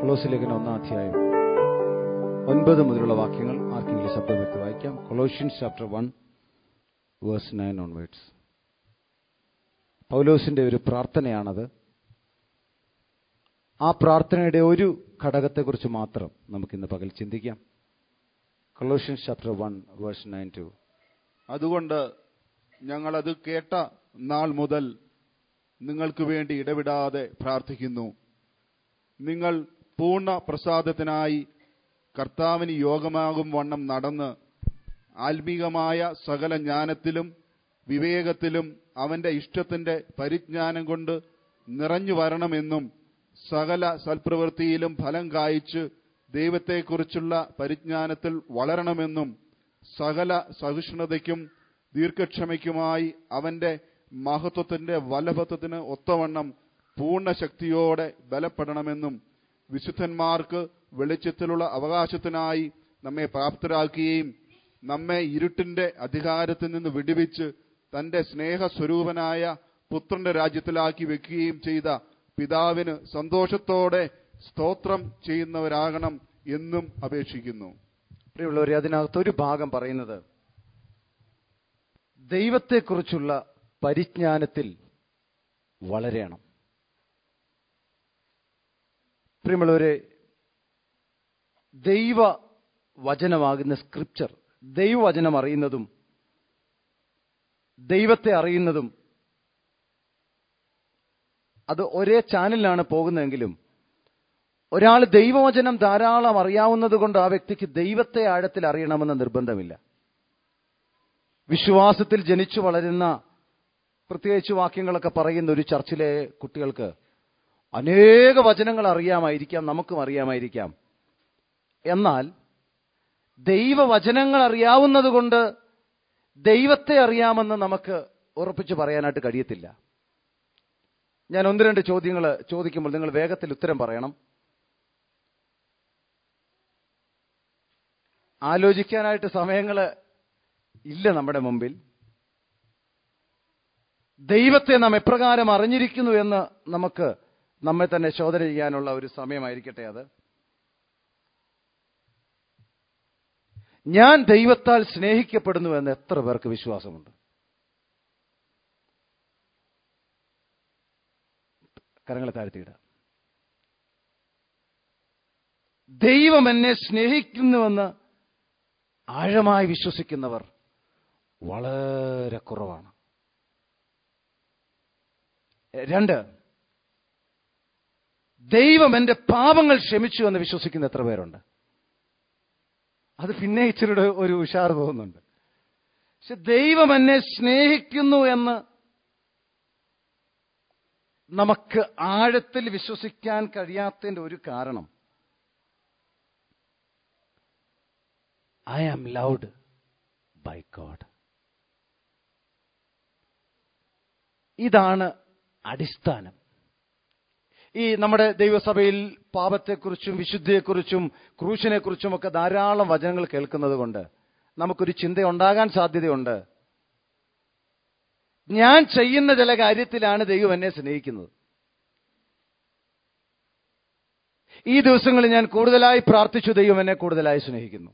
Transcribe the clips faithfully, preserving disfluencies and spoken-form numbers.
കൊളോസ്യ ലേഖനം ഒന്നാം അധ്യായം ഒൻപത് മുതലുള്ള വാക്യങ്ങൾ ആർക്കെങ്കിലും ശബ്ദം വ്യക്തി വായിക്കാം. Colossians chapter one verse nine onwards. പൗലോസിന്റെ ഒരു പ്രാർത്ഥനയാണത്. ആ പ്രാർത്ഥനയുടെ ഒരു ഘടകത്തെക്കുറിച്ച് മാത്രം നമുക്കിന്ന് പകൽ ചിന്തിക്കാം. Colossians chapter one verse nine to. അതുകൊണ്ട് ഞങ്ങളത് കേട്ട നാൾ മുതൽ നിങ്ങൾക്ക് വേണ്ടി ഇടവിടാതെ പ്രാർത്ഥിക്കുന്നു. നിങ്ങൾ പൂർണ്ണ പ്രസാദത്തിനായി കർത്താവിന് യോഗമാകും വണ്ണം നടന്ന് ആത്മീകമായ സകല ജ്ഞാനത്തിലും വിവേകത്തിലും അവന്റെ ഇഷ്ടത്തിന്റെ പരിജ്ഞാനം കൊണ്ട് നിറഞ്ഞു വരണമെന്നും സകല സൽപ്രവൃത്തിയിലും ഫലം കായ്ച്ച് ദൈവത്തെക്കുറിച്ചുള്ള പരിജ്ഞാനത്തിൽ വളരണമെന്നും സകല സഹിഷ്ണുതയ്ക്കും ദീർഘക്ഷമയ്ക്കുമായി അവന്റെ മഹത്വത്തിന്റെ വല്ലഭത്വത്തിന് ഒത്തവണ്ണം പൂർണ്ണ ശക്തിയോടെ ബലപ്പെടണമെന്നും വിശുദ്ധന്മാർക്ക് വെളിച്ചത്തിലുള്ള അവകാശത്തിനായി നമ്മെ പ്രാപ്തരാക്കുകയും നമ്മെ ഇരുട്ടിന്റെ അധികാരത്തിൽ നിന്ന് വിടുവിച്ച് തന്റെ സ്നേഹസ്വരൂപനായ പുത്രന്റെ രാജ്യത്തിലാക്കി വെക്കുകയും ചെയ്ത പിതാവിന് സന്തോഷത്തോടെ സ്തോത്രം ചെയ്യുന്നവരാകണം എന്നും അപേക്ഷിക്കുന്നു. പ്രിയമുള്ളവരെ, അതിനകത്തൊരു ഭാഗം പറയുന്നത് ദൈവത്തെക്കുറിച്ചുള്ള പരിജ്ഞാനത്തിൽ വളരണം. പ്രിയമുള്ളവരെ, ദൈവ വചനമാകുന്ന സ്ക്രിപ്ചർ, ദൈവവചനം അറിയുന്നതും ദൈവത്തെ അറിയുന്നതും അത് ഒരേ ചാനലിലാണ് പോകുന്നതെങ്കിലും ഒരാൾ ദൈവവചനം ധാരാളം അറിയാവുന്നത് കൊണ്ട് ആ വ്യക്തിക്ക് ദൈവത്തെ ആഴത്തിൽ അറിയണമെന്ന് നിർബന്ധമില്ല. വിശ്വാസത്തിൽ ജനിച്ചു വളരുന്ന, പ്രത്യേകിച്ച് വാക്യങ്ങളൊക്കെ പറയുന്ന ഒരു ചർച്ചിലെ കുട്ടികൾക്ക് അനേക വചനങ്ങൾ അറിയാമായിരിക്കാം, നമുക്കും അറിയാമായിരിക്കാം. എന്നാൽ ദൈവവചനങ്ങൾ അറിയാവുന്നത് കൊണ്ട് ദൈവത്തെ അറിയാമെന്ന് നമുക്ക് ഉറപ്പിച്ച് പറയാനായിട്ട് കഴിയത്തില്ല. ഞാൻ ഒന്ന് രണ്ട് ചോദ്യങ്ങൾ ചോദിക്കുമ്പോൾ നിങ്ങൾ വേഗത്തിൽ ഉത്തരം പറയണം. ആലോചിക്കാനായിട്ട് സമയങ്ങൾ ഇല്ല നമ്മുടെ മുമ്പിൽ. ദൈവത്തെ നാം എപ്രകാരം അറിഞ്ഞിരിക്കുന്നു എന്ന് നമുക്ക് നമ്മെ തന്നെ ശോധന ചെയ്യാനുള്ള ഒരു സമയമായിരിക്കട്ടെ അത്. ഞാൻ ദൈവത്താൽ സ്നേഹിക്കപ്പെടുന്നു എന്ന് എത്ര പേർക്ക് വിശ്വാസമുണ്ട്? കരങ്ങളെ താഴ്ത്തിയിടാം. ദൈവം എന്നെ സ്നേഹിക്കുന്നുവെന്ന് ആഴമായി വിശ്വസിക്കുന്നവർ വളരെ കുറവാണ്. രണ്ട്, ദൈവം എന്റെ പാപങ്ങൾ ക്ഷമിച്ചു എന്ന് വിശ്വസിക്കുന്ന എത്ര പേരുണ്ട്? അത് പിന്നെ ഇച്ചിരിയുടെ ഒരു ഉഷാർ തോന്നുന്നുണ്ട്. പക്ഷെ ദൈവം എന്നെ സ്നേഹിക്കുന്നു എന്ന് നമുക്ക് ആഴത്തിൽ വിശ്വസിക്കാൻ കഴിയാത്തതിന്റെ ഒരു കാരണം, I am loved by God. ഇതാണ് അടിസ്ഥാനം. ഈ നമ്മുടെ ദൈവസഭയിൽ പാപത്തെക്കുറിച്ചും വിശുദ്ധിയെക്കുറിച്ചും ക്രൂശിനെക്കുറിച്ചും ഒക്കെ ധാരാളം വചനങ്ങൾ കേൾക്കുന്നത് കൊണ്ട് നമുക്കൊരു ചിന്ത ഉണ്ടാകാൻ സാധ്യതയുണ്ട്. ഞാൻ ചെയ്യുന്ന ചില കാര്യത്തിലാണ് ദൈവം എന്നെ സ്നേഹിക്കുന്നത്. ഈ ദിവസങ്ങളിൽ ഞാൻ കൂടുതലായി പ്രാർത്ഥിച്ചു, ദൈവം എന്നെ കൂടുതലായി സ്നേഹിക്കുന്നു.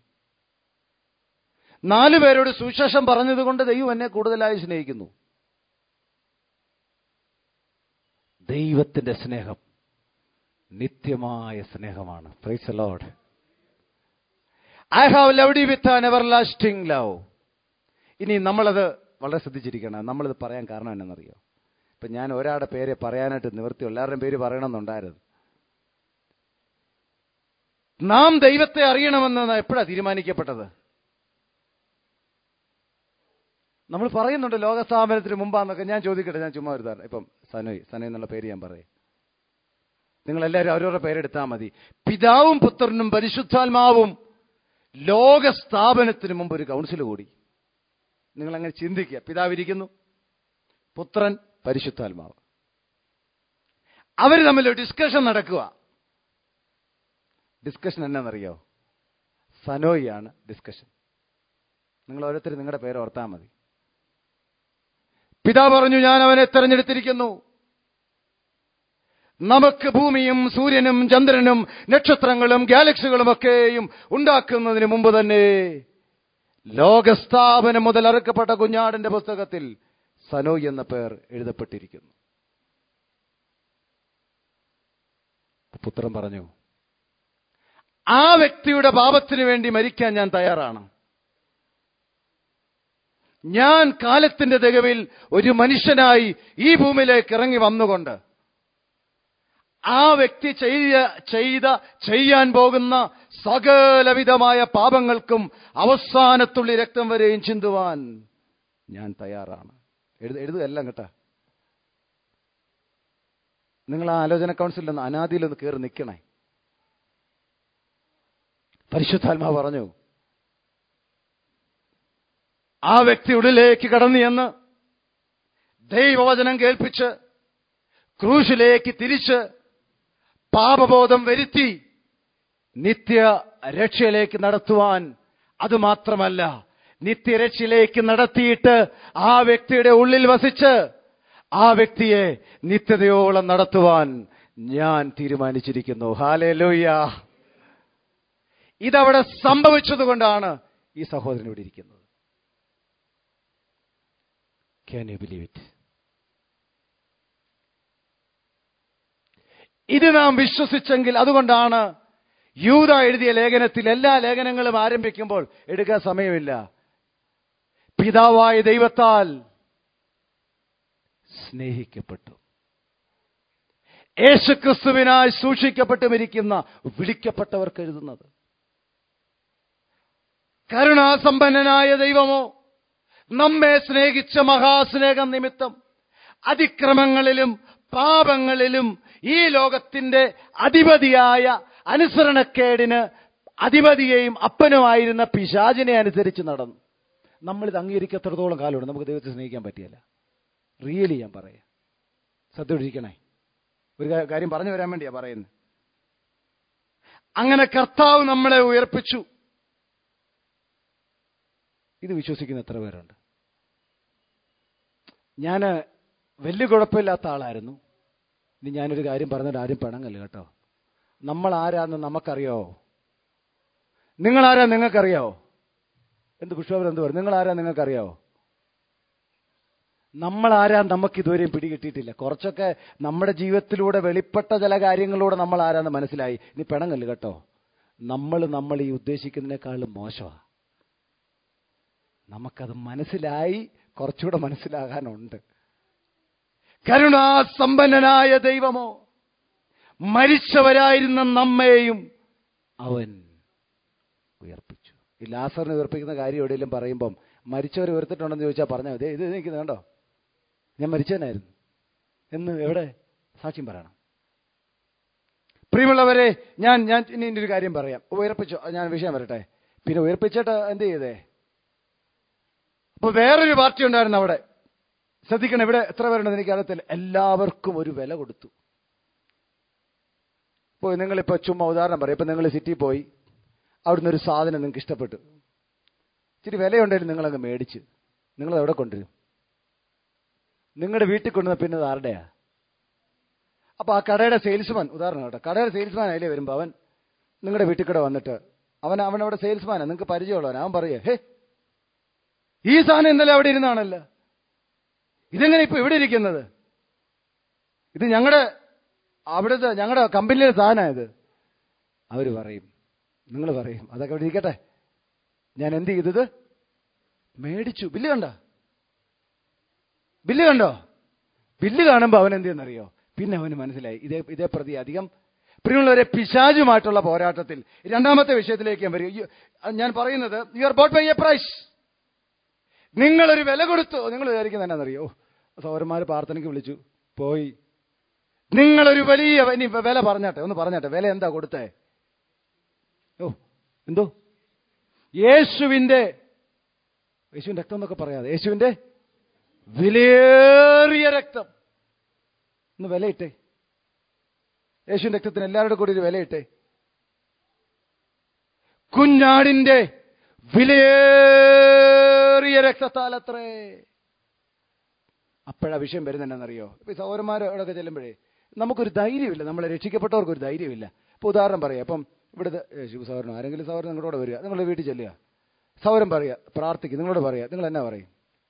നാലു പേരോട് സുവിശേഷം പറഞ്ഞതുകൊണ്ട് ദൈവം എന്നെ കൂടുതലായി സ്നേഹിക്കുന്നു. ദൈവത്തിന്റെ സ്നേഹം നിത്യമായ സ്നേഹമാണ്. Praise the Lord. I have loved you with an everlasting love. ഇനി നമ്മളത് വളരെ ശ്രദ്ധിച്ചിരിക്കണം. നമ്മളിത് പറയാൻ കാരണം എന്നാണെന്നറിയോ? ഇപ്പം ഞാൻ ഒരാളുടെ പേര് പറയാനായിട്ട് നിവൃത്തി, എല്ലാവരുടെയും പേര് പറയണമെന്നുണ്ടായിരുന്നു. നാം ദൈവത്തെ അറിയണമെന്ന് എപ്പോഴാണ് തീരുമാനിക്കപ്പെട്ടത്? നമ്മൾ പറയുന്നുണ്ട് ലോകസ്ഥാപനത്തിന് മുമ്പാന്നൊക്കെ. ഞാൻ ചോദിക്കട്ടെ, ഞാൻ ചുമ്മാ ഒരു ധാരണ. ഇപ്പം സനോയ് സനോയ് എന്നുള്ള പേര് ഞാൻ പറയും. നിങ്ങളെല്ലാവരും അവരവരുടെ പേരെടുത്താൽ മതി. പിതാവും പുത്രനും പരിശുദ്ധാത്മാവും ലോകസ്ഥാപനത്തിന് മുമ്പ് ഒരു കൗൺസിൽ കൂടി. നിങ്ങളങ്ങനെ ചിന്തിക്കുക. പിതാവിരിക്കുന്നു, പുത്രൻ, പരിശുദ്ധാത്മാവ്. അവർ തമ്മിൽ ഒരു ഡിസ്കഷൻ നടക്കുക. ഡിസ്കഷൻ എന്നാണെന്നറിയോ? സനോയിയാണ് ഡിസ്കഷൻ. നിങ്ങൾ ഓരോരുത്തരും നിങ്ങളുടെ പേര് ഓർത്താൽ മതി. പിതാവ് പറഞ്ഞു, ഞാൻ അവനെ തെരഞ്ഞെടുത്തിരിക്കുന്നു. നമുക്ക് ഭൂമിയും സൂര്യനും ചന്ദ്രനും നക്ഷത്രങ്ങളും ഗാലക്സികളും ഒക്കെയും ഉണ്ടാക്കുന്നതിന് മുമ്പ് തന്നെ ലോകസ്ഥാപനം മുതൽ അറുക്കപ്പെട്ട കുഞ്ഞാടിന്റെ പുസ്തകത്തിൽ സനോയ് എന്ന പേർ എഴുതപ്പെട്ടിരിക്കുന്നു. പുത്രൻ പറഞ്ഞു, ആ വ്യക്തിയുടെ പാപത്തിനു വേണ്ടി മരിക്കാൻ ഞാൻ തയ്യാറാണ്. ഞാൻ കാലത്തിന്റെ തികവിൽ ഒരു മനുഷ്യനായി ഈ ഭൂമിയിലേക്ക് ഇറങ്ങി വന്നുകൊണ്ട് ആ വ്യക്തി ചെയ്ത ചെയ്ത ചെയ്യാൻ പോകുന്ന സകലവിധമായ പാപങ്ങൾക്കും അവസാനത്തുള്ളി രക്തം വരെയും ചിന്തുവാൻ ഞാൻ തയ്യാറാണ്. എഴുത എഴുതുകയെല്ലാം കേട്ടാ. നിങ്ങൾ ആ ആലോചന കൗൺസിലൊന്ന് അനാദിയിലൊന്ന് കയറി നിൽക്കണേ. പരിശുദ്ധാത്മാവ് പറഞ്ഞു, ആ വ്യക്തി ഉള്ളിലേക്ക് കടന്നു എന്ന് ദൈവവചനം കേൾപ്പിച്ച് ക്രൂശിലേക്ക് തിരിച്ച് പാപബോധം വരുത്തി നിത്യ രക്ഷയിലേക്ക് നടത്തുവാൻ, അതുമാത്രമല്ല നിത്യരക്ഷയിലേക്ക് നടത്തിയിട്ട് ആ വ്യക്തിയുടെ ഉള്ളിൽ വസിച്ച് ആ വ്യക്തിയെ നിത്യതയോളം നടത്തുവാൻ ഞാൻ തീരുമാനിച്ചിരിക്കുന്നു. ഹല്ലേലൂയ. ഇതവിടെ സംഭവിച്ചതുകൊണ്ടാണ് ഈ സഹോദരൻ ഇവിടെ ഇരിക്കുന്നത്. Can you believe it? ഇത് നാം വിശ്വസിച്ചെങ്കിൽ, അതുകൊണ്ടാണ് യൂദ എഴുതിയ ലേഖനത്തിൽ എല്ലാ ലേഖനങ്ങളും ആരംഭിക്കുമ്പോൾ എടുക്കാൻ സമയമില്ല, പിതാവായ ദൈവത്താൽ സ്നേഹിക്കപ്പെട്ടു, യേശുക്രിസ്തുവിനായി സൂക്ഷിക്കപ്പെട്ടുമിരിക്കുന്ന വിളിക്കപ്പെട്ടവർക്ക് എഴുതുന്നത്. കരുണാസമ്പന്നനായ ദൈവമോ നമ്മെ സ്നേഹിച്ച മഹാസ്നേഹം നിമിത്തം അതിക്രമങ്ങളിലും പാപങ്ങളിലും ഈ ലോകത്തിന്റെ അധിപതിയായ അനുസരണക്കേടിന് അധിപതിയെയും അപ്പനുമായിരുന്ന പിശാചിനെ അനുസരിച്ച് നടന്നു. നമ്മളിത് അംഗീകരിക്കത്രത്തോളം കാലമുണ്ട് നമുക്ക് ദൈവത്തെ സ്നേഹിക്കാൻ പറ്റിയല്ല. റിയലി ഞാൻ പറയാം, ശ്രദ്ധയോടിരിക്കണേ. ഒരു കാര്യം പറഞ്ഞു വരാൻ വേണ്ടിയാ പറയുന്നത്. അങ്ങനെ കർത്താവ് നമ്മളെ ഉയർപ്പിച്ചു. ഇത് വിശ്വസിക്കുന്ന എത്ര പേരുണ്ട്? ഞാൻ വലിയ കുഴപ്പമില്ലാത്ത ആളായിരുന്നു. ഇനി ഞാനൊരു കാര്യം പറഞ്ഞിട്ട് ആരും പിണങ്ങല്ല കേട്ടോ. നമ്മൾ ആരാന്ന് നമുക്കറിയാവോ? നിങ്ങളാരാ നിങ്ങൾക്കറിയാവോ? എന്ത് പുഷ്പവർ എന്ത് പറയും? നിങ്ങൾ ആരാ നിങ്ങൾക്കറിയാവോ? നമ്മളാരാ നമുക്ക് ഇതുവരെയും പിടികിട്ടിയിട്ടില്ല. കുറച്ചൊക്കെ നമ്മുടെ ജീവിതത്തിലൂടെ വെളിപ്പെട്ട ചില കാര്യങ്ങളിലൂടെ നമ്മൾ ആരാന്ന് മനസ്സിലായി. ഇനി പിണങ്ങല്ല കേട്ടോ. നമ്മൾ നമ്മൾ ഈ ഉദ്ദേശിക്കുന്നതിനേക്കാളും മോശമാണ്. നമുക്കത് മനസ്സിലായി, കുറച്ചുകൂടെ മനസ്സിലാകാനുണ്ട്. കരുണാസമ്പന്നനായ ദൈവമോ മരിച്ചവരായിരുന്ന നമ്മെയും അവൻ ഉയർപ്പിച്ചു. ഈ ലാസറിനെ ഉയർപ്പിക്കുന്ന കാര്യം എവിടെയെങ്കിലും പറയുമ്പം മരിച്ചവരെ ഉയർത്തിട്ടുണ്ടെന്ന് ചോദിച്ചാൽ പറഞ്ഞാൽ മതി. ഇത് എനിക്ക് കണ്ടോ, ഞാൻ മരിച്ചവനായിരുന്നു എന്ന് എവിടെ സാക്ഷ്യം പറയണം? പ്രിയമുള്ളവരെ, ഞാൻ ഞാൻ ഇനി ഒരു കാര്യം പറയാം. ഉയർപ്പിച്ചു, ഞാൻ വിഷയം വരട്ടെ. പിന്നെ ഉയർപ്പിച്ചിട്ട് എന്ത് ചെയ്തേ? അപ്പൊ വേറൊരു പാർട്ടി ഉണ്ടായിരുന്നു അവിടെ. ശ്രദ്ധിക്കണം, ഇവിടെ എത്ര പേരുണ്ടെന്ന് എനിക്ക് അറിയത്തില്ല. എല്ലാവർക്കും ഒരു വില കൊടുത്തു. ഇപ്പോൾ നിങ്ങളിപ്പോൾ ചുമ്മാ ഉദാഹരണം പറയും. ഇപ്പം നിങ്ങൾ സിറ്റിയിൽ പോയി, അവിടുന്ന് ഒരു സാധനം നിങ്ങൾക്ക് ഇഷ്ടപ്പെട്ടു, ഇച്ചിരി വിലയുണ്ടെങ്കിലും നിങ്ങളങ്ങ് മേടിച്ച് നിങ്ങളത് എവിടെ കൊണ്ടുവരും? നിങ്ങളുടെ വീട്ടിൽ കൊണ്ടുവന്ന പിന്നെ അത് ആരുടെയാ? അപ്പോൾ ആ കടയുടെ സെയിൽസ്മാൻ, ഉദാഹരണം കേട്ടോ, കടയുടെ സെയിൽസ്മാൻ അതിലേ വരുമ്പോൾ അവൻ നിങ്ങളുടെ വീട്ടിൽ കൂടെ വന്നിട്ട് അവൻ അവനവിടെ സെയിൽസ്മാനാണ്, നിങ്ങൾക്ക് പരിചയമുള്ളവൻ. അവൻ പറയേ, ഹേ ഈ സാധനം ഇന്നലെ അവിടെ ഇരുന്നാണല്ലോ, ഇതെങ്ങനെ ഇപ്പൊ ഇവിടെ ഇരിക്കുന്നത്? ഇത് ഞങ്ങളുടെ അവിടുത്തെ ഞങ്ങളുടെ കമ്പനിയിലെ സാധനമായത്. അവർ പറയും, നിങ്ങൾ പറയും, അതൊക്കെ അവിടെ ഇരിക്കട്ടെ, ഞാൻ എന്ത് ചെയ്തത്? മേടിച്ചു. ബില്ല് കണ്ടോ? ബില്ല് കണ്ടോ? ബില്ല് കാണുമ്പോൾ അവൻ എന്ത് ചെയ്യുന്നറിയോ? പിന്നെ അവന് മനസ്സിലായി ഇതേ ഇതേ പ്രതി അധികം. പ്രിയമുള്ളവരെ, പിശാചുമായിട്ടുള്ള പോരാട്ടത്തിൽ രണ്ടാമത്തെ വിഷയത്തിലേക്ക് ഞാൻ വരും. ഞാൻ പറയുന്നത്, you are bought by a price. നിങ്ങളൊരു വില കൊടുത്തു. നിങ്ങൾ വിചാരിക്കുന്നത് എന്നാണെന്നറിയോ? സൗരന്മാർ പ്രാർത്ഥനയ്ക്ക് വിളിച്ചു പോയി. നിങ്ങളൊരു വലിയ ഇനി വില പറഞ്ഞാട്ടെ, ഒന്ന് പറഞ്ഞാട്ടെ, വില എന്താ കൊടുത്തേ? ഓ എന്തോ യേശുവിന്റെ യേശുവിന്റെ രക്തം എന്നൊക്കെ പറയാതെ യേശുവിന്റെ വിലയേറിയ രക്തം. ഒന്ന് വിലയിട്ടേ, യേശുവിന്റെ രക്തത്തിന് എല്ലാവരുടെ കൂടി ഒരു വിലയിട്ടേ. കുഞ്ഞാടിന്റെ വിലയേറിയ രക്തത്താലത്രേ. അപ്പോഴാ വിഷയം വരുന്നുണ്ടെന്നറിയോ? ഇപ്പൊ സഹോദരന്മാർ അവിടെയൊക്കെ ചെല്ലുമ്പോഴേ നമുക്കൊരു ധൈര്യമില്ല, നമ്മളെ രക്ഷിക്കപ്പെട്ടവർക്കൊരു ധൈര്യമില്ല. ഇപ്പോൾ ഉദാഹരണം പറയാം, അപ്പം ഇവിടുത്തെ ശിവ സഹോദരനോ ആരെങ്കിലും സഹോദരൻ നിങ്ങളോട് വരിക, നിങ്ങളുടെ വീട്ടിൽ ചെല്ലുക, സഹോദരൻ പറയുക പ്രാർത്ഥിക്കുക, നിങ്ങളോട് പറയുക, നിങ്ങൾ എന്നാ പറയും?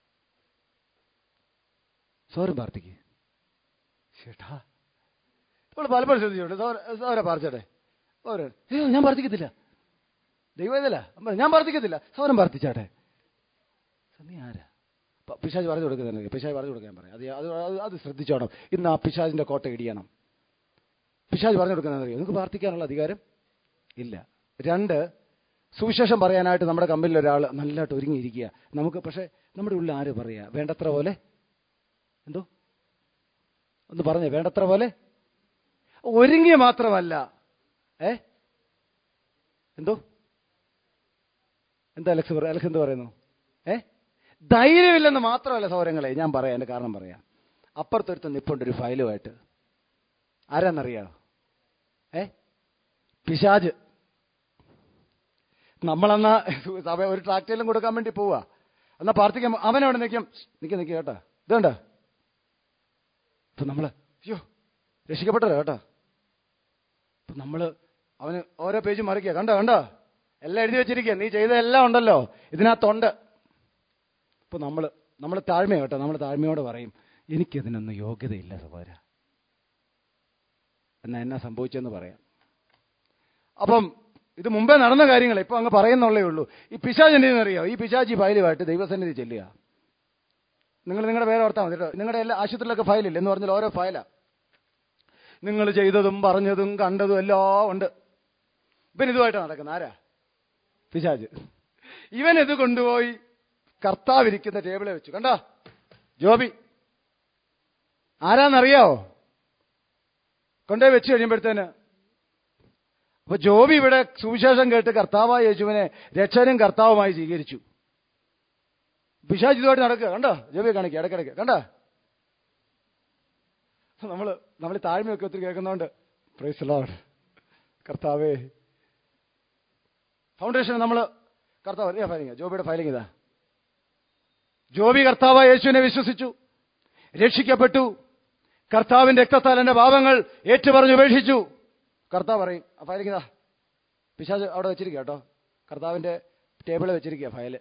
സഹോദരൻ പ്രാർത്ഥിക്കുക. ചേട്ടാ നമ്മൾ പലപ്പോഴും ശ്രദ്ധിച്ചോട്ടെ, സഹോദര പ്രാർത്ഥിച്ചോട്ടെ, സഹോദരൻ ഏ ഞാൻ പ്രാർത്ഥിക്കത്തില്ല, ദൈവം ഇതല്ല ഞാൻ പ്രാർത്ഥിക്കത്തില്ല, സഹോദരൻ പ്രാർത്ഥിച്ചാട്ടെ. നീ ആരാ? പിശാച് പറഞ്ഞു കൊടുക്കുന്നുണ്ട്, പിശാച് പറഞ്ഞു കൊടുക്കാൻ പറയാം. അത് അത് അത് ശ്രദ്ധിച്ചോണം. ഇന്ന് ആ പിശാചിന്റെ കോട്ട ഇടിയണം. പിശാച് പറഞ്ഞു കൊടുക്കുന്നത് അറിയോ? നിങ്ങൾക്ക് പ്രാർത്ഥിക്കാനുള്ള അധികാരം ഇല്ല. രണ്ട്, സുവിശേഷം പറയാനായിട്ട് നമ്മുടെ കമ്പനിയിൽ ഒരാൾ നല്ലതായിട്ട് ഒരുങ്ങിയിരിക്കുക, നമുക്ക് പക്ഷേ നമ്മുടെ ഉള്ളിൽ ആര് പറയുക? വേണ്ടത്ര പോലെ എന്തോ ഒന്ന് പറഞ്ഞേ, വേണ്ടത്ര പോലെ ഒരുങ്ങിയ മാത്രമല്ല, ഏ എന്തോ എന്താ അലക്സ് പറ അലക്സ് എന്ത് പറയുന്നു? ഏ ധൈര്യമില്ലെന്ന് മാത്രമല്ല സൗരങ്ങളെ, ഞാൻ പറയാം, എൻ്റെ കാരണം പറയാം. അപ്പുറത്തൊരുത്ത നിപ്പുണ്ട് ഒരു ഫയലുമായിട്ട്. ആരാന്നറിയാമോ? ഏ പിശാച്. നമ്മളെന്നാ സഭ ഒരു ട്രാക്ടറിലും കൊടുക്കാൻ വേണ്ടി പോവാ, എന്നാ പ്രാർത്ഥിക്കാൻ അവനവിടെ നിൽക്കും, നിൽക്കും നിൽക്കുക കേട്ടാ, ഇതുണ്ട ഇപ്പൊ നമ്മള് അയ്യോ രക്ഷിക്കപ്പെട്ടല്ലോ കേട്ടോ. ഇപ്പൊ നമ്മള് അവന് ഓരോ പേജ് മറിക്കുക, കണ്ടോ കണ്ടോ എല്ലാം എഴുതി വെച്ചിരിക്കുക, നീ ചെയ്തതെല്ലാം ഉണ്ടല്ലോ ഇതിനകത്തുണ്ട്. ഇപ്പൊ നമ്മള് നമ്മൾ താഴ്മ കേട്ടോ, നമ്മൾ താഴ്മയോട് പറയും എനിക്കതിനൊന്നും യോഗ്യതയില്ല സഹോദര, എന്നാ എന്നാ സംഭവിച്ചെന്ന് പറയാം. അപ്പം ഇത് മുമ്പേ നടന്ന കാര്യങ്ങൾ ഇപ്പൊ അങ്ങ് പറയുന്നുള്ളേ ഉള്ളൂ. ഈ പിശാച് എന്തെന്നറിയോ? ഈ പിശാച് ഈ ഫയലുമായിട്ട് ദൈവസന്നിധി ചെല്ലുക. നിങ്ങൾ നിങ്ങളുടെ പേര് ഓർത്താൽ മതി കേട്ടോ. നിങ്ങളുടെ എല്ലാ ആശുപത്രിയിലൊക്കെ ഫയലില്ല എന്ന് പറഞ്ഞാൽ ഓരോ ഫയലാ, നിങ്ങൾ ചെയ്തതും പറഞ്ഞതും കണ്ടതും എല്ലാം ഉണ്ട്. ഇവൻ ഇതുമായിട്ട് നടക്കുന്ന ആരാ? പിശാച്. ഇവൻ ഇത് കൊണ്ടുപോയി കർത്താവിരിക്കുന്ന ടേബിളെ വെച്ചു. കണ്ടോ ജോബി ആരാന്നറിയാവോ? കൊണ്ടുപോയി വെച്ച് കഴിയുമ്പോഴത്തേന് അപ്പൊ ജോബി ഇവിടെ സുവിശേഷം കേട്ട് കർത്താവായ യേശുവിനെ രക്ഷകനും കർത്താവുമായി സ്വീകരിച്ചു. പിശാച് ഇതുമായിട്ട് നടക്കുക. കണ്ടോ ജോബിയെ കാണിക്കുക ഇടയ്ക്കിടയ്ക്ക്. കണ്ടോ നമ്മള് നമ്മൾ താഴ്മയൊക്കെ ഒത്തിരി കേൾക്കുന്നോണ്ട് പ്രൈസ് ദി ലോർഡ്. കർത്താവേ ഫൗണ്ടേഷൻ നമ്മൾ കർത്താവ് ഫയലിംഗ്, ജോബിയുടെ ഫയലിംഗ് ഇതാ. ജോബി കർത്താവായ യേശുവിനെ വിശ്വസിച്ചു, രക്ഷിക്കപ്പെട്ടു, കർത്താവിന്റെ രക്തത്താൽ എന്റെ പാപങ്ങൾ ഏറ്റുപറഞ്ഞ് ഉപേക്ഷിച്ചു. കർത്താവ് പറയും ആ ഫയലിംഗ് ഇതാ. പിശാച് അവിടെ വെച്ചിരിക്കുക കേട്ടോ, കർത്താവിന്റെ ടേബിളിൽ വെച്ചിരിക്കുക ഫയല്.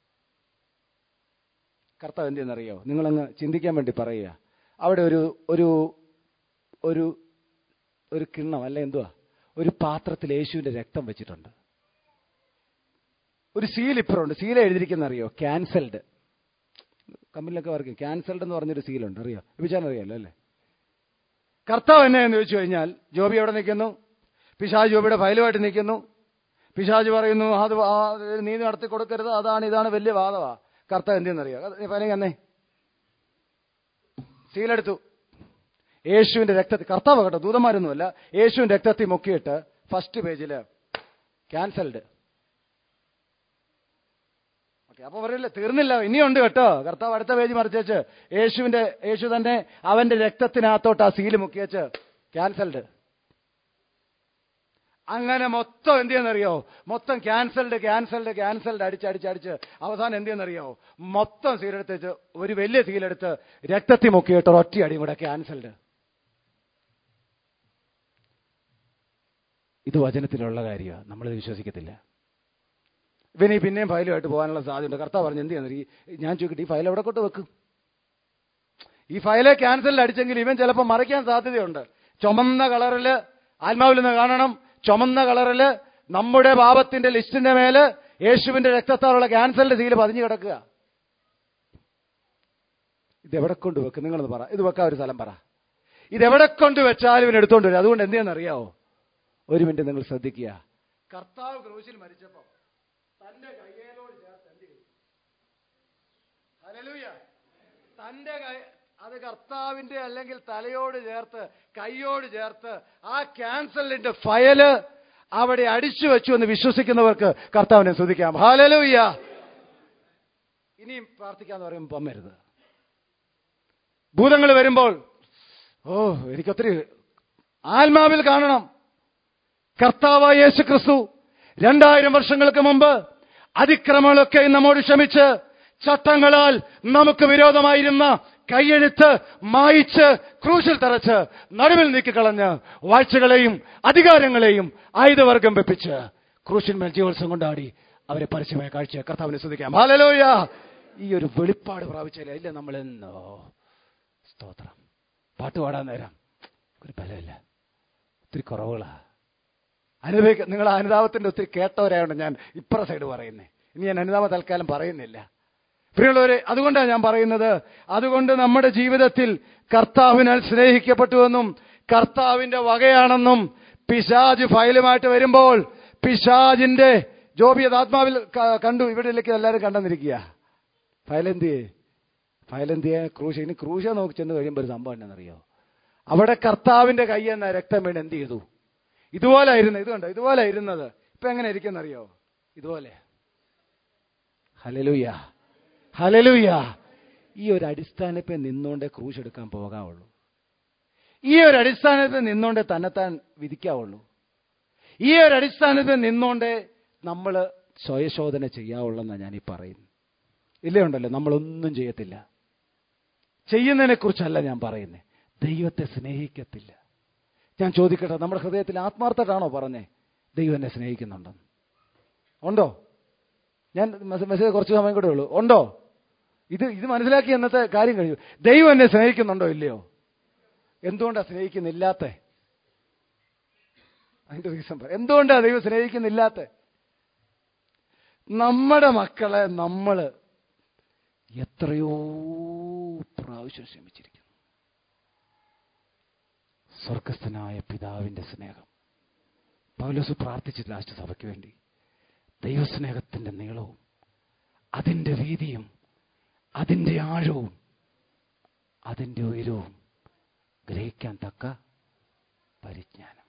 കർത്താവ് എന്തെന്നറിയോ? നിങ്ങളങ്ങ് ചിന്തിക്കാൻ വേണ്ടി പറയുക. അവിടെ ഒരു ഒരു ഒരു ഒരു കിണ്ണം അല്ല എന്തുവാ ഒരു പാത്രത്തിൽ യേശുവിന്റെ രക്തം വെച്ചിട്ടുണ്ട്. ഒരു സീൽ ഇപ്പുറമുണ്ട്. സീല എഴുതിയിരിക്കുന്ന അറിയോ? ക്യാൻസൽഡ്. കമ്പനിലൊക്കെ വർക്ക് ക്യാൻസൽഡ് എന്ന് പറഞ്ഞൊരു സീലുണ്ട്, അറിയോ? വിചാരം അറിയാലോ അല്ലേ? കർത്താവ് എന്നെയെന്ന് ചോദിച്ചു കഴിഞ്ഞാൽ ജോബി എവിടെ നിൽക്കുന്നു? പിശാച് ജോബിയുടെ ഫയലുമായിട്ട് നിൽക്കുന്നു. പിശാച് പറയുന്നു അത് നീതി നടത്തി കൊടുക്കരുത്, അതാണ് ഇതാണ്, വലിയ വാദവാ. കർത്താവ് എന്തെന്നറിയോ? ഫയലിംഗ് എന്നേ സീലെടുത്തു. യേശുവിന്റെ രക്തത്തിൽ, കർത്താവ് കേട്ടോ ദൂതന്മാരൊന്നുമല്ല, യേശുവിന്റെ രക്തത്തിൽ മുക്കിയിട്ട് ഫസ്റ്റ് പേജില് ക്യാൻസൽഡ്. ഓക്കെ, അപ്പൊ പറയില്ല തീർന്നില്ല, ഇനിയുണ്ട് കേട്ടോ. കർത്താവ് അടുത്ത പേജ് മറിച്ചേച്ച് യേശുവിന്റെ യേശു തന്നെ അവന്റെ രക്തത്തിനകത്തോട്ട് ആ സീല് മുക്കിയേച്ച് ക്യാൻസൽഡ്. അങ്ങനെ മൊത്തം എന്ത് ചെയ്യുന്നറിയോ? മൊത്തം ക്യാൻസൽഡ് ക്യാൻസൽഡ് ക്യാൻസൽഡ് അടിച്ചടിച്ചടിച്ച് അവസാനം എന്ത് ചെയ്യുന്നറിയോ? മൊത്തം സീലെടുത്ത് ഒരു വലിയ സീലെടുത്ത് രക്തത്തിൽ മുക്കിയിട്ട് ഒറ്റ അടിയും കൂടെ ക്യാൻസൽഡ്. ഇത് വചനത്തിലുള്ള കാര്യമാണ്, നമ്മളിത് വിശ്വസിക്കത്തില്ല. ഇവന് പിന്നെയും ഫയലുമായിട്ട് പോകാനുള്ള സാധ്യതയുണ്ട്. കർത്താവ് പറഞ്ഞു എന്ത് ചെയ്യുന്നത്? ഞാൻ ചോദിക്കട്ടെ, ഈ ഫയൽ എവിടെ കൊണ്ട് വെക്കും? ഈ ഫയലെ ക്യാൻസലിൽ അടിച്ചെങ്കിൽ ഇവൻ ചിലപ്പോൾ മറയ്ക്കാൻ സാധ്യതയുണ്ട്. ചുമന്ന കളറില് ആത്മാവിൽ നിന്ന് കാണണം, ചുമന്ന കളറില് നമ്മുടെ പാപത്തിന്റെ ലിസ്റ്റിന്റെ മേല് യേശുവിന്റെ രക്തത്താലുള്ള ക്യാൻസലിന്റെ സീല് പതിഞ്ഞു കിടക്കുക. ഇതെവിടെ കൊണ്ട് വെക്കും? നിങ്ങളൊന്ന് പറ. ഇത് വെക്കാൻ ഒരു സ്ഥലം പറ. ഇതെവിടെ കൊണ്ട് വെച്ചാലും ഇവൻ എടുത്തോണ്ട് വരും. അതുകൊണ്ട് എന്ത് ചെയ്യാന്നറിയാവോ? ഒരു മിനിറ്റ് നിങ്ങൾ ശ്രദ്ധിക്കുക. കർത്താവ് ക്രൂശിൽ മരിച്ചപ്പോ തന്റെ കയ്യേലോട് ചേർത്ത് എന്ത് ചെയ്തു? ഹല്ലേലൂയ. തന്റെ കൈ അത് കർത്താവിന്റെ അല്ലെങ്കിൽ തലയോട് ചേർത്ത് കൈയോട് ചേർത്ത് ആ ക്യാൻസലിന്റെ ഫയല് അവിടെ അടിച്ചു വെച്ചു എന്ന് വിശ്വസിക്കുന്നവർക്ക് കർത്താവിനെ സ്തുതിക്കാം. ഹല്ലേലൂയ. ഇനിയും പ്രാർത്ഥിക്കാന്ന് പറയുമ്പോൾ പമ്മരുത്. ഭൂതങ്ങൾ വരുമ്പോൾ ഓ എനിക്കൊത്തിരി ആത്മാവിൽ കാണണം. കർത്താവായ യേശു ക്രിസ്തു രണ്ടായിരം വർഷങ്ങൾക്ക് മുമ്പ് അതിക്രമങ്ങളൊക്കെ നമ്മോട് ക്ഷമിച്ച് ചട്ടങ്ങളാൽ നമുക്ക് വിരോധമായിരുന്ന കൈയെഴുത്ത് മായിച്ച് ക്രൂശിൽ തറച്ച് നടുവിൽ നീക്കിക്കളഞ്ഞ് വാഴ്ചകളെയും അധികാരങ്ങളെയും ആയുധവർഗം വെപ്പിച്ച് ക്രൂശിന്മേൽ ജീവോത്സവം കൊണ്ടാടി അവരെ പരസ്യമായ കാഴ്ച കർത്താവിനെ സ്തുതിക്കാം. ഹല്ലേലൂയ. ഈ ഒരു വെളിപ്പാട് പ്രാപിച്ചാലേ ഇല്ല നമ്മളെന്നോ സ്തോത്രം. പാട്ട് പാടാൻ നേരം ഒരു ബലമില്ല, ഒത്തിരി കുറവുകളാ. അനുഭവിക്ക നിങ്ങൾ അനുതാപത്തിന്റെ ഒത്തിരി കേട്ടവരായോണ്ട് ഞാൻ ഇപ്പുറ സൈഡ് പറയുന്നേ. ഇനി ഞാൻ അനുതാപ തൽക്കാലം പറയുന്നില്ല. പ്രിയമുള്ളവരെ, അതുകൊണ്ടാണ് ഞാൻ പറയുന്നത്, അതുകൊണ്ട് നമ്മുടെ ജീവിതത്തിൽ കർത്താവിനാൽ സ്നേഹിക്കപ്പെട്ടുവെന്നും കർത്താവിന്റെ വകയാണെന്നും പിശാജ് ഫയലുമായിട്ട് വരുമ്പോൾ പിശാജിന്റെ ജോബിയത് ആത്മാവിൽ കണ്ടു. ഇവിടേക്ക് എല്ലാവരും കണ്ടെന്നിരിക്കുക. ഫയലെന്തിയെ ഫയലെന്തിയെ ക്രൂശ. ഇനി ക്രൂശ നോക്കി ചെന്ന് കഴിയുമ്പോൾ ഒരു സംഭവം എന്നാണെന്നറിയോ? അവിടെ കർത്താവിന്റെ കൈ എന്ന രക്തം വീണ് എന്ത് ചെയ്തു? ഇതുപോലെ ആയിരുന്നു. ഇതുകൊണ്ട് ഇതുപോലെ ഇരുന്നത് ഇപ്പൊ എങ്ങനെ ഇരിക്കുന്നറിയോ? ഇതുപോലെ. Hallelujah, hallelujah. ഈ ഒരു അടിസ്ഥാനത്തിൽ നിന്നുകൊണ്ടേ ക്രൂശ് എടുക്കാൻ പോകാവുള്ളൂ. ഈ ഒരു അടിസ്ഥാനത്തിൽ നിന്നുകൊണ്ടേ തന്നെത്താൻ വിധിക്കാവുള്ളൂ. ഈ ഒരു അടിസ്ഥാനത്തിൽ നിന്നുകൊണ്ടേ നമ്മൾ സ്വയശോധന ചെയ്യാവുള്ളെന്നാണ് ഞാനീ പറയുന്നത്. ഇല്ലേ ഉണ്ടല്ലോ, നമ്മളൊന്നും ചെയ്യത്തില്ല. ചെയ്യുന്നതിനെ കുറിച്ചല്ല ഞാൻ പറയുന്നത്. ദൈവത്തെ സ്നേഹിക്കത്തില്ല. ഞാൻ ചോദിക്കട്ടെ, നമ്മുടെ ഹൃദയത്തിൽ ആത്മാർത്ഥമായിട്ടാണോ പറഞ്ഞേ ദൈവം എന്നെ സ്നേഹിക്കുന്നുണ്ടെന്ന്? ഉണ്ടോ? ഞാൻ മെസ്സേജ് കുറച്ച് സമയം കൂടെ ഉള്ളൂ. ഉണ്ടോ? ഇത് ഇത് മനസ്സിലാക്കി എന്നത്തെ കാര്യം കഴിഞ്ഞു. ദൈവം എന്നെ സ്നേഹിക്കുന്നുണ്ടോ ഇല്ലയോ? എന്തുകൊണ്ടാണ് സ്നേഹിക്കുന്നില്ലാത്ത? അതിന്റെ റീസൺ പറ. എന്തുകൊണ്ടാണ് ദൈവം സ്നേഹിക്കുന്നില്ലാത്ത? നമ്മുടെ മക്കളെ നമ്മൾ എത്രയോ പ്രാവശ്യം ശ്രമിച്ചിരിക്കുന്നു. സ്വർഗസ്ഥനായ പിതാവിന്റെ സ്നേഹം. പൗലോസ് പ്രാർത്ഥിച്ചു ലാസ്റ്റ് സഭയ്ക്ക് വേണ്ടി. ദൈവസ്നേഹത്തിന്റെ നീളവും അതിന്റെ വീതിയും അതിന്റെ ആഴവും അതിന്റെ ഉയരവും ഗ്രഹിക്കാൻ തക്ക പരിജ്ഞാനം.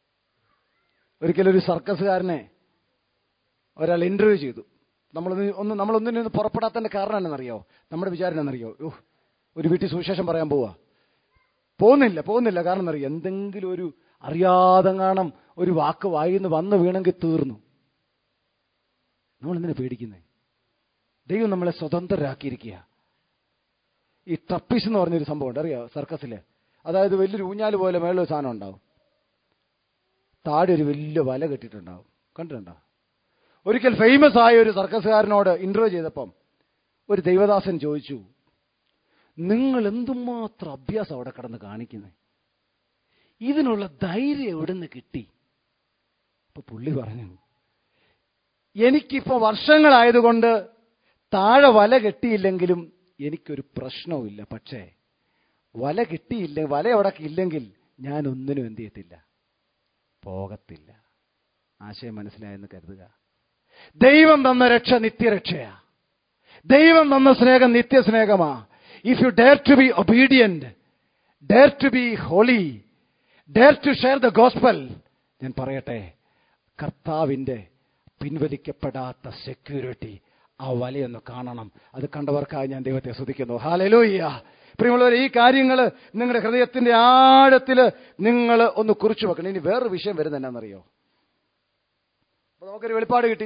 ഒരിക്കലൊരു സർക്കസുകാരനെ ഒരാൾ ഇന്റർവ്യൂ ചെയ്തു. നമ്മളൊന്ന് ഒന്ന് നമ്മളൊന്നിനും പുറപ്പെടാത്തതിന്റെ കാരണം എന്നറിയോ? നമ്മുടെ വിചാരം എന്നറിയോ? ഓ, ഒരു വീട്ടിൽ സുവിശേഷം പറയാൻ പോവാ, പോകുന്നില്ല പോകുന്നില്ല കാരണം എന്നറിയോ? എന്തെങ്കിലും ഒരു അറിയാതെങ്ങാണം ഒരു വാക്ക് വായിന്ന് വന്ന് വീണെങ്കിൽ തീർന്നു. നമ്മളെന്തിനാ പേടിക്കുന്നത്? ദൈവം നമ്മളെ സ്വതന്ത്രരാക്കിയിരിക്കുക. ഈ ട്രപ്പീസ് എന്ന് പറഞ്ഞൊരു സംഭവം ഉണ്ട്, അറിയോ? സർക്കസില്. അതായത് വലിയൊരു ഊഞ്ഞാല് പോലെ മേളൊരു സാധനം ഉണ്ടാവും, താഴെ ഒരു വലിയ വല കെട്ടിയിട്ടുണ്ടാവും. കണ്ടിട്ടുണ്ടോ? ഒരിക്കൽ ഫേമസ് ആയ ഒരു സർക്കസുകാരനോട് ഇന്റർവ്യൂ ചെയ്തപ്പം ഒരു ദൈവദാസൻ ചോദിച്ചു, നിങ്ങൾ എന്തുമാത്രം അഭ്യാസം അവിടെ കിടന്ന് കാണിക്കുന്നത്, ഇതിനുള്ള ധൈര്യം എവിടെ നിന്ന് കിട്ടി? അപ്പൊ പുള്ളി പറഞ്ഞു, എനിക്കിപ്പോ വർഷങ്ങളായതുകൊണ്ട് താഴെ വല കെട്ടിയില്ലെങ്കിലും എനിക്കൊരു പ്രശ്നവുമില്ല. പക്ഷേ വല കിട്ടിയില്ല, വല അവിടെ ഇല്ലെങ്കിൽ ഞാൻ ഒന്നിനും എന്ത് ചെയ്യത്തില്ല, പോകത്തില്ല. ആശയം മനസ്സിലായെന്ന് കരുതുക. ദൈവം തന്ന രക്ഷ നിത്യരക്ഷയാ. ദൈവം തന്ന സ്നേഹം നിത്യസ്നേഹമാ. If you dare to be obedient, dare to be holy, dare to share the gospel, ഞാൻ പറയട്ടെ, കർത്താവിന്റെ പിൻവലിക്കപ്പെടാത്ത സെക്യൂരിറ്റി ആ വലയൊന്ന് കാണണം. അത് കണ്ടവർക്കായി ഞാൻ ദൈവത്തെ സ്തുതിക്കുന്നു. ഹല്ലേലൂയ. പ്രിയമുള്ളവരെ, ഈ കാര്യങ്ങൾ നിങ്ങളുടെ ഹൃദയത്തിന്റെ ആഴത്തിൽ നിങ്ങൾ ഒന്ന് കുറിച്ചു വെക്കണം. ഇനി വേറൊരു വിഷയം വരുന്നത് എന്നാണെന്നറിയോ? അപ്പൊ നമുക്കൊരു വെളിപ്പാട് കിട്ടി,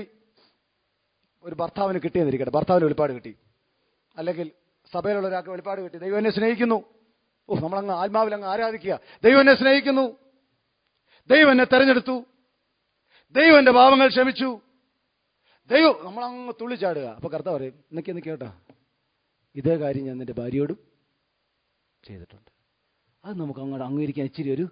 ഒരു ഭർത്താവിന് കിട്ടിയെന്നിരിക്കട്ടെ, ഭർത്താവിന് വെളിപ്പാട് കിട്ടി, അല്ലെങ്കിൽ സഭയിലുള്ള ഒരാൾക്ക് വെളിപ്പാട് കിട്ടി, ദൈവം എന്നെ സ്നേഹിക്കുന്നു. ഓ, നമ്മളങ്ങ് ആത്മാവിൽ അങ്ങ് ആരാധിക്കുക, ദൈവം എന്നെ സ്നേഹിക്കുന്നു, ദൈവം എന്നെ തെരഞ്ഞെടുത്തു, ദൈവം എന്റെ പാപങ്ങൾ ക്ഷമിച്ചു, ദൈവം, നമ്മളങ്ങ് തുള്ളിച്ചാടുക. അപ്പൊ കർത്താവ് പറയും, നിനക്ക് എന്ന് കേട്ടാ, ഇതേ കാര്യം ഞാൻ നിന്റെ ഭാര്യയോടും ചെയ്തിട്ടുണ്ട്. അത് നമുക്ക് അങ്ങോട്ട് അംഗീകരിക്കാൻ ഇച്ചിരി ഒരു,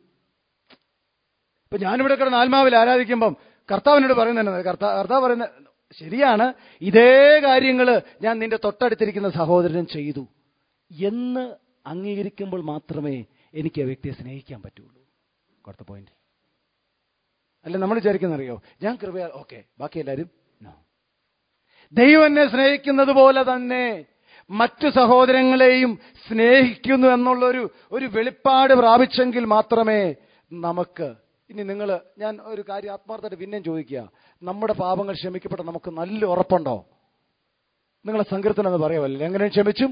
ഇപ്പൊ ഞാനിവിടെ കിടന്ന് ആത്മാവിൽ ആരാധിക്കുമ്പം കർത്താവിനോട് പറയുന്നത്, കർത്താവ് കർത്താവ് പറയുന്ന ശരിയാണ്, ഇതേ കാര്യങ്ങൾ ഞാൻ നിന്റെ തൊട്ടടുത്തിരിക്കുന്ന സഹോദരൻ ചെയ്തു എന്ന് അംഗീകരിക്കുമ്പോൾ മാത്രമേ എനിക്ക് ആ വ്യക്തിയെ സ്നേഹിക്കാൻ പറ്റുള്ളൂ. കൊടുത്ത പോയിന്റ് അല്ല. നമ്മൾ വിചാരിക്കുന്നറിയോ, ഞാൻ കൃപയാൽ ഓക്കെ, ബാക്കി എല്ലാവരും നോ. ദൈവം എന്നെ സ്നേഹിക്കുന്നത് പോലെ തന്നെ മറ്റു സഹോദരങ്ങളെയും സ്നേഹിക്കുന്നു എന്നുള്ളൊരു ഒരു വെളിപ്പാട് പ്രാപിച്ചെങ്കിൽ മാത്രമേ നമുക്ക്, ഇനി നിങ്ങൾ, ഞാൻ ഒരു കാര്യം ആത്മാർത്ഥമായിട്ട് പിന്നെയും ചോദിക്കുക, നമ്മുടെ പാപങ്ങൾ ക്ഷമിക്കപ്പെട്ട നമുക്ക് നല്ല ഉറപ്പുണ്ടോ? നിങ്ങളെ സങ്കീർത്തനം എന്ന് പറയാമല്ലോ, എങ്ങനെ ക്ഷമിച്ചും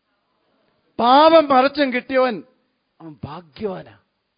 പാപം മറച്ചും കിട്ടിയവൻ അവൻ ഭാഗ്യവാനാ.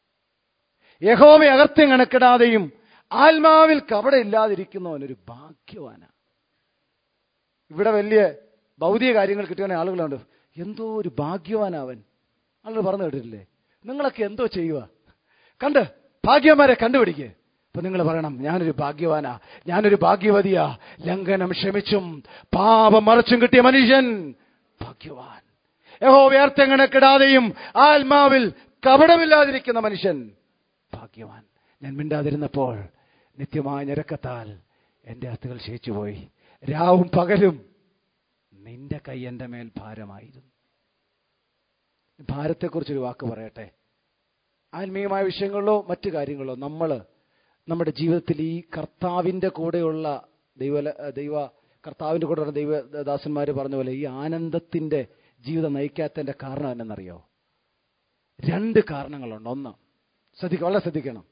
യഹോവയെ അകത്യം കണക്കിടാതെയും ആത്മാവിൽ കപടമില്ലാതിരിക്കുന്നവൻ ഒരു ഭാഗ്യവാനാ. ഇവിടെ വലിയ ഭൗതിക കാര്യങ്ങൾ കിട്ടിയ ആളുകളുണ്ട്, എന്തോ ഒരു ഭാഗ്യവാനവൻ. ആളുകൾ പറഞ്ഞു കേട്ടിട്ടില്ലേ? നിങ്ങളൊക്കെ എന്തോ ചെയ്യുക, കണ്ട് ഭാഗ്യവാന്മാരെ കണ്ടുപിടിക്കുക. അപ്പൊ നിങ്ങൾ പറയണം, ഞാനൊരു ഭാഗ്യവാനാ, ഞാനൊരു ഭാഗ്യവതിയാ, ലംഘനം ക്ഷമിച്ചും പാപം മറച്ചും കിട്ടിയ മനുഷ്യൻ ഭാഗ്യവാൻ. യഹോവയർത്ഥങ്ങണക്കിടാതെയും ആത്മാവിൽ കപടമില്ലാതിരിക്കുന്ന മനുഷ്യൻ ഭാഗ്യവാൻ. ഞാൻ മിണ്ടാതിരുന്നപ്പോൾ നിത്യമായ ഞരക്കത്താൽ എന്റെ അസ്ഥികൾ ക്ഷയിച്ചുപോയി. രാവും പകലും നിന്റെ കൈ എന്റെ മേൽ ഭാരമായിരുന്നു. ഭാരത്തെക്കുറിച്ചൊരു വാക്ക് പറയട്ടെ. ആത്മീയമായ വിഷയങ്ങളിലോ മറ്റു കാര്യങ്ങളോ നമ്മൾ നമ്മുടെ ജീവിതത്തിൽ ഈ കർത്താവിൻ്റെ കൂടെയുള്ള ദൈവ ദൈവ കർത്താവിൻ്റെ കൂടെയുള്ള ദൈവദാസന്മാർ പറഞ്ഞ പോലെ ഈ ആനന്ദത്തിൻ്റെ ജീവിതം നയിക്കാത്തതിൻ്റെ കാരണം എന്നറിയോ? രണ്ട് കാരണങ്ങളുണ്ട്. ഒന്ന്, ശ്രദ്ധിക്കുക, വളരെ ശ്രദ്ധിക്കണം.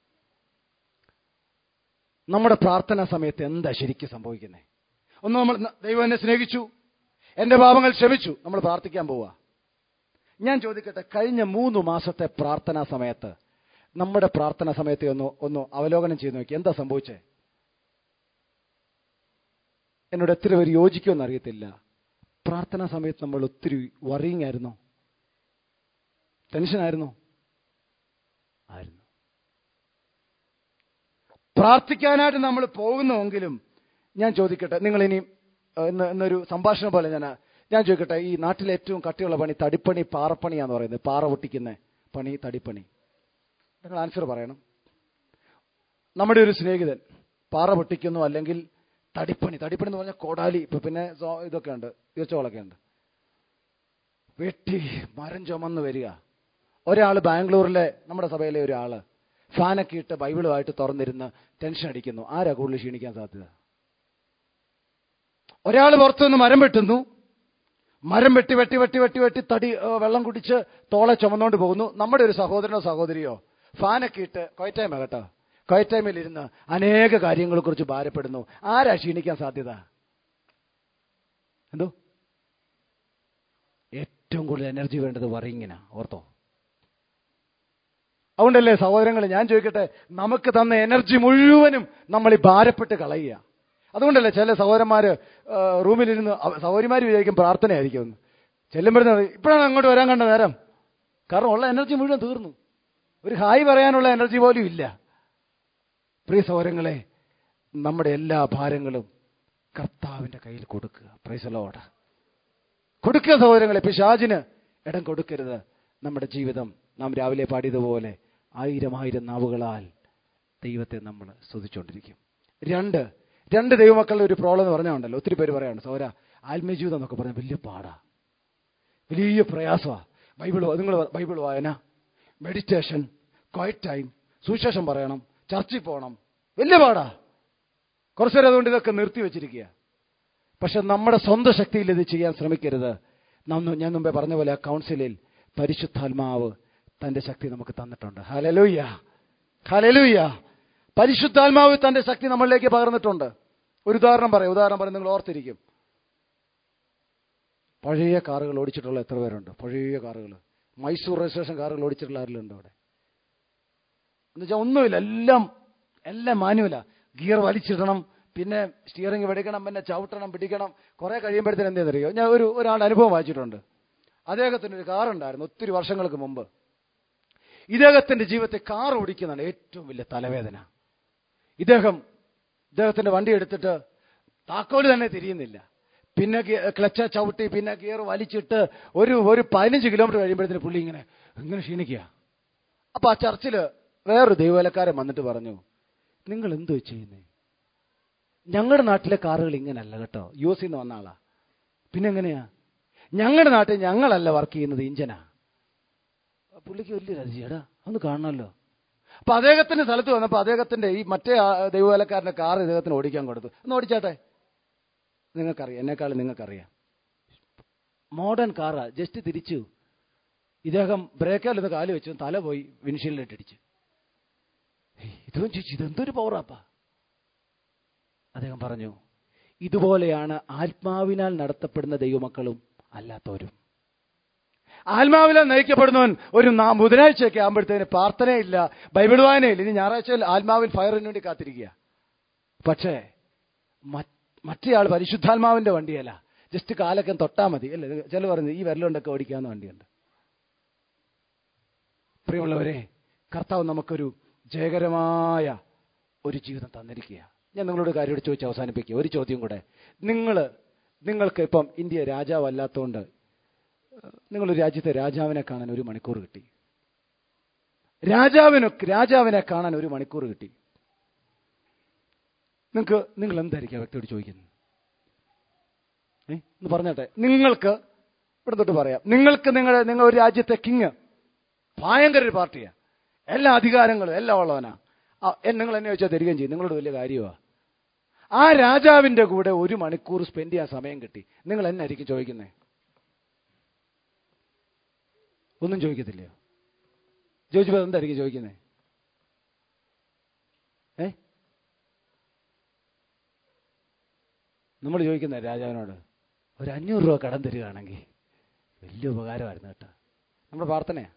നമ്മുടെ പ്രാർത്ഥനാ സമയത്ത് എന്താ ശരിക്കും സംഭവിക്കുന്നത്? ഒന്ന്, നമ്മൾ ദൈവം എന്നെ സ്നേഹിച്ചു, എൻ്റെ പാപങ്ങൾ ക്ഷമിച്ചു, നമ്മൾ പ്രാർത്ഥിക്കാൻ പോവുക. ഞാൻ ചോദിക്കട്ടെ, കഴിഞ്ഞ മൂന്ന് മാസത്തെ പ്രാർത്ഥനാ സമയത്ത് നമ്മുടെ പ്രാർത്ഥനാ സമയത്തെ ഒന്ന് ഒന്ന് അവലോകനം ചെയ്ത് നോക്കി. എന്താ സംഭവിച്ചേ? എന്നോട് എത്ര പേര് യോജിക്കുമെന്ന് അറിയത്തില്ല. പ്രാർത്ഥനാ സമയത്ത് നമ്മൾ ഒത്തിരി വറിയിങ് ആയിരുന്നോ? ടെൻഷനായിരുന്നോ? ആയിരുന്നു. പ്രാർത്ഥിക്കാനായിട്ട് നമ്മൾ പോകുന്നുവെങ്കിലും ഞാൻ ചോദിക്കട്ടെ, നിങ്ങൾ ഇനി എന്നൊരു സംഭാഷണം പോലെ ഞാൻ ഞാൻ ചോദിക്കട്ടെ, ഈ നാട്ടിലെ ഏറ്റവും കട്ടിയുള്ള പണി തടിപ്പണി, പാറപ്പണിയാന്ന് പറയുന്നത്. പാറ പൊട്ടിക്കുന്ന പണി തടിപ്പണി. നിങ്ങൾ ആൻസർ പറയണം. നമ്മുടെ ഒരു സ്നേഹിതൻ പാറ പൊട്ടിക്കുന്നു, അല്ലെങ്കിൽ തടിപ്പണി. തടിപ്പണി എന്ന് പറഞ്ഞാൽ കോടാലി, ഇപ്പൊ പിന്നെ ഇതൊക്കെ ഉണ്ട്, ഈർച്ചകളൊക്കെ ഉണ്ട്. വെട്ടി മരം ചുമന്ന് വരിക. ഒരാൾ ബാംഗ്ലൂരിലെ നമ്മുടെ സഭയിലെ ഒരാള് ഫാനൊക്കെ ഇട്ട് ബൈബിളുമായിട്ട് തുറന്നിരുന്ന് ടെൻഷൻ അടിക്കുന്നു. ആരാ കൂടുതൽ ക്ഷീണിക്കാൻ സാധ്യത? ഒരാൾ പുറത്തുനിന്ന് മരം വെട്ടുന്നു, മരം വെട്ടി വെട്ടി വെട്ടി വെട്ടി വെട്ടി തടി വെള്ളം കുടിച്ച് തോളെ ചുമന്നുകൊണ്ട് പോകുന്നു. നമ്മുടെ ഒരു സഹോദരനോ സഹോദരിയോ ഫാനൊക്കെ ഇട്ട് കൊയറ്റൈമ കേട്ടോ കൊയറ്റൈമയിൽ ഇരുന്ന് അനേക കാര്യങ്ങളെ കുറിച്ച് ഭാരപ്പെടുന്നു. ആരാ ക്ഷീണിക്കാൻ സാധ്യത? എന്തോ ഏറ്റവും കൂടുതൽ എനർജി വേണ്ടത് വറിയിങ്ങിനാ, ഓർത്തോ. അതുകൊണ്ടല്ലേ സഹോദരങ്ങൾ, ഞാൻ ചോദിക്കട്ടെ, നമുക്ക് തന്ന എനർജി മുഴുവനും നമ്മൾ ഈ ഭാരപ്പെട്ട് കളയുക. അതുകൊണ്ടല്ലേ ചില സഹോദരന്മാര് റൂമിലിരുന്ന് സഹോദരിമാർ വിചാരിക്കും പ്രാർത്ഥനയായിരിക്കും. ചെല്ലുമ്പോഴേ ഇപ്പോഴാണ് അങ്ങോട്ട് വരാൻ കണ്ട നേരം. കാരണം ഉള്ള എനർജി മുഴുവൻ തീർന്നു. ഒരു ഹായ് പറയാനുള്ള എനർജി പോലും ഇല്ല. പ്രിയ സഹോദരങ്ങളെ, നമ്മുടെ എല്ലാ ഭാരങ്ങളും കർത്താവിന്റെ കയ്യിൽ കൊടുക്കുക. Praise the Lord. കൊടുക്കുക സഹോദരങ്ങളെ. പിശാചിന് ഇടം കൊടുക്കരുത്. നമ്മുടെ ജീവിതം നാം രാവിലെ പാടിയതുപോലെ ആയിരം ആയിരം നാവുകളാൽ ദൈവത്തെ നമ്മൾ സ്തുതിച്ചുകൊണ്ടിരിക്കും. രണ്ട് രണ്ട് ദൈവമക്കളുടെ ഒരു പ്രോബ്ലം എന്ന് പറഞ്ഞാൽ ഒത്തിരി പേര് പറയാറുണ്ട്, സഹോദര ആത്മീയ ജീവിതം എന്നൊക്കെ പറഞ്ഞാൽ വലിയ പാടാ, വലിയ പ്രയാസമാണ്. ബൈബിൾ നിങ്ങൾ ബൈബിൾ വായന, മെഡിറ്റേഷൻ, ക്വയറ്റ് ടൈം, സുവിശേഷം പറയണം, ചർച്ചിൽ പോകണം, വലിയ പാടാ. കുറച്ചു നേരം അതുകൊണ്ട് ഇതൊക്കെ നിർത്തി വെച്ചിരിക്കുക. പക്ഷെ നമ്മുടെ സ്വന്തം ശക്തിയിൽ ഇത് ചെയ്യാൻ ശ്രമിക്കരുത്. ഞാൻ മുമ്പേ പറഞ്ഞ പോലെ ആ കൗൺസിലിൽ പരിശുദ്ധാത്മാവ് തന്റെ ശക്തി നമുക്ക് തന്നിട്ടുണ്ട്. Hallelujah, hallelujah. പരിശുദ്ധാത്മാവ് തന്റെ ശക്തി നമ്മളിലേക്ക് പകർന്നിട്ടുണ്ട്. ഒരു ഉദാഹരണം പറയാം. ഉദാഹരണം പറയാം, നിങ്ങൾ ഓർത്തിരിക്കും. പഴയ കാറുകൾ ഓടിച്ചിട്ടുള്ള എത്ര പേരുണ്ട്? പഴയ കാറുകൾ, മൈസൂർ രജിസ്ട്രേഷൻ കാറുകൾ ഓടിച്ചിട്ടുള്ള ആരെങ്കിലും ഉണ്ടോ അവിടെ? എന്നുവെച്ചാൽ ഒന്നുമില്ല, എല്ലാം എല്ലാം മാനുവലാ. ഗിയർ വലിച്ചിടണം, പിന്നെ സ്റ്റിയറിംഗ് പിടിക്കണം, പിന്നെ ചവിട്ടണം, പിടിക്കണം. കുറെ കഴിയുമ്പോഴത്തേന് എന്തേന്ന് അറിയോ? ഞാൻ ഒരു ഒരാളുടെ അനുഭവം വായിച്ചിട്ടുണ്ട്. അദ്ദേഹത്തിന് ഒരു കാറുണ്ടായിരുന്നു ഒത്തിരി വർഷങ്ങൾക്ക് മുമ്പ്. ഇദ്ദേഹത്തിന്റെ ജീവിതത്തെ കാർ ഓടിക്കുന്നതാണ് ഏറ്റവും വലിയ തലവേദന. ഇദ്ദേഹം ഇദ്ദേഹത്തിന്റെ വണ്ടി എടുത്തിട്ട് താക്കോല് തന്നെ തിരിയുന്നില്ല. പിന്നെ ക്ലച്ച് ചവിട്ടി, പിന്നെ ഗിയർ വലിച്ചിട്ട് ഒരു ഒരു പതിനഞ്ച് കിലോമീറ്റർ കഴിയുമ്പോഴത്തേന് പുള്ളി ഇങ്ങനെ ഇങ്ങനെ ക്ഷീണിക്കുക. അപ്പൊ ആ ചർച്ചില് വേറൊരു ദൈവവേലക്കാരൻ വന്നിട്ട് പറഞ്ഞു, നിങ്ങൾ എന്തോ ചെയ്യുന്നേ? ഞങ്ങളുടെ നാട്ടിലെ കാറുകൾ ഇങ്ങനല്ല കേട്ടോ. യു എസ് നിന്ന് വന്ന ആളാ. പിന്നെ എങ്ങനെയാ? ഞങ്ങളുടെ നാട്ടിൽ ഞങ്ങളല്ല വർക്ക് ചെയ്യുന്നത്, ഇഞ്ചനാ. പുള്ളിക്ക് വലിയ രജിയേടാ, ഒന്ന് കാണണമല്ലോ. അപ്പൊ അദ്ദേഹത്തിന്റെ സ്ഥലത്ത് വന്നപ്പോൾ അദ്ദേഹത്തിന്റെ ഈ മറ്റേ ദൈവവേലക്കാരന്റെ കാർ ഇദ്ദേഹത്തിന് ഓടിക്കാൻ കൊടുത്തു. ഒന്ന് ഓടിച്ചാട്ടെ. നിങ്ങൾക്കറിയാം, എന്നെക്കാളും നിങ്ങൾക്കറിയാം, മോഡേൺ കാറാ. ജസ്റ്റ് തിരിച്ചു, ഇദ്ദേഹം ബ്രേക്കാലൊന്ന് കാല് വെച്ചു, തല പോയി വിൻഷീൽഡിലിട്ടിടിച്ചു. ഇദ്ദേഹം ചോദിച്ചു, ഇതെന്തൊരു പവറാപ്പാ? അദ്ദേഹം പറഞ്ഞു, ഇതുപോലെയാണ് ആത്മാവിനാൽ നടത്തപ്പെടുന്ന ദൈവമക്കളും അല്ലാത്തവരും. ആത്മാവിനാൽ നയിക്കപ്പെടുന്നവൻ ഒരു ബുധനാഴ്ചയൊക്കെ ആകുമ്പോഴത്തേന് പ്രാർത്ഥനയില്ല, ബൈബിൾ വായനയില്ല. ഇനി ഞായറാഴ്ചയിൽ ആത്മാവിൽ ഫയറിന് വേണ്ടി കാത്തിരിക്കുക. പക്ഷേ മറ്റേയാൾ പരിശുദ്ധാത്മാവിന്റെ വണ്ടിയല്ല. ജസ്റ്റ് കാലൊക്കെ തൊട്ടാൽ മതി അല്ലേ? ചില പറയുന്നത് ഈ വിരലുകൊണ്ടൊക്കെ ഓടിക്കാവുന്ന വണ്ടിയുണ്ട്. പ്രിയമുള്ളവരെ, കർത്താവ് നമുക്കൊരു ജയകരമായ ഒരു ജീവിതം തന്നിരിക്കുക. ഞാൻ നിങ്ങളോട് കാര്യം ചോദിച്ച് അവസാനിപ്പിക്കുക. ഒരു ചോദ്യം കൂടെ. നിങ്ങൾ നിങ്ങൾക്ക് ഇപ്പം ഇന്ത്യ രാജാവല്ലാത്തതുകൊണ്ട് നിങ്ങളൊരു രാജ്യത്തെ രാജാവിനെ കാണാൻ ഒരു മണിക്കൂർ കിട്ടി. രാജാവിന് രാജാവിനെ കാണാൻ ഒരു മണിക്കൂർ കിട്ടി. നിങ്ങൾക്ക് നിങ്ങൾ എന്തായിരിക്കും വ്യക്തിയോട് ചോദിക്കുന്നത്? ഏ എന്ന് പറഞ്ഞോട്ടെ. നിങ്ങൾക്ക് ഇവിടെ തൊട്ട് പറയാം, നിങ്ങൾക്ക് നിങ്ങളുടെ നിങ്ങൾ ഒരു രാജ്യത്തെ കിങ്, ഭയങ്കര ഒരു പാർട്ടിയാ, എല്ലാ അധികാരങ്ങളും എല്ലാം ഉള്ളവനാ. നിങ്ങൾ എന്നെ ചോദിച്ചാൽ തരികയും ചെയ്യും. നിങ്ങളോട് വലിയ കാര്യമാണ്. ആ രാജാവിന്റെ കൂടെ ഒരു മണിക്കൂർ സ്പെൻഡ് ചെയ്യാൻ സമയം കിട്ടി. നിങ്ങൾ എന്നായിരിക്കും ചോദിക്കുന്നത്? ഒന്നും ചോദിക്കത്തില്ലയോ? ചോദിച്ചപ്പോൾ എന്തായിരിക്കും ചോദിക്കുന്നത്? ഏ നമ്മൾ ചോദിക്കുന്ന രാജാവിനോട് ഒരു അഞ്ഞൂറ് രൂപ കടം തരികയാണെങ്കിൽ വലിയ ഉപകാരമായിരുന്നു കേട്ടോ. നമ്മുടെ പ്രാർത്ഥനയാ.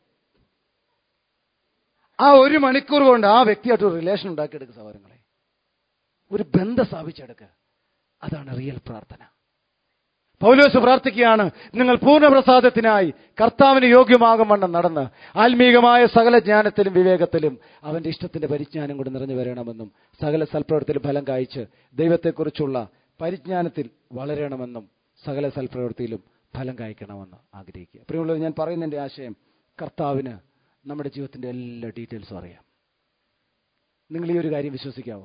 ആ ഒരു മണിക്കൂർ കൊണ്ട് ആ വ്യക്തിയായിട്ട് ഒരു റിലേഷൻ ഉണ്ടാക്കിയെടുക്കുക സഹോദരങ്ങളെ, ഒരു ബന്ധം സ്ഥാപിച്ചെടുക്കുക. അതാണ് റിയൽ പ്രാർത്ഥന. പൗലോസ് പ്രാർത്ഥിക്കുകയാണ്, നിങ്ങൾ പൂർണ്ണപ്രസാദത്തിനായി കർത്താവിന് യോഗ്യമാകുമെന്ന് നടന്ന് ആത്മീകമായ സകല ജ്ഞാനത്തിലും വിവേകത്തിലും അവന്റെ ഇഷ്ടത്തിന്റെ പരിജ്ഞാനം കൊണ്ട് നിറഞ്ഞു വരണമെന്നും സകല സൽപ്രവൃത്തിയിലും ഫലം കായ്ച്ച് ദൈവത്തെക്കുറിച്ചുള്ള പരിജ്ഞാനത്തിൽ വളരണമെന്നും സകല സൽപ്രവൃത്തിയിലും ഫലം കായ്ക്കണമെന്ന് ആഗ്രഹിക്കുക. പ്രിയമുള്ളവർ, ഞാൻ പറയുന്നതിന്റെ ആശയം, കർത്താവിന് നമ്മുടെ ജീവിതത്തിന്റെ എല്ലാ ഡീറ്റെയിൽസും അറിയാം. നിങ്ങൾ ഈ ഒരു കാര്യം വിശ്വസിക്കാവോ?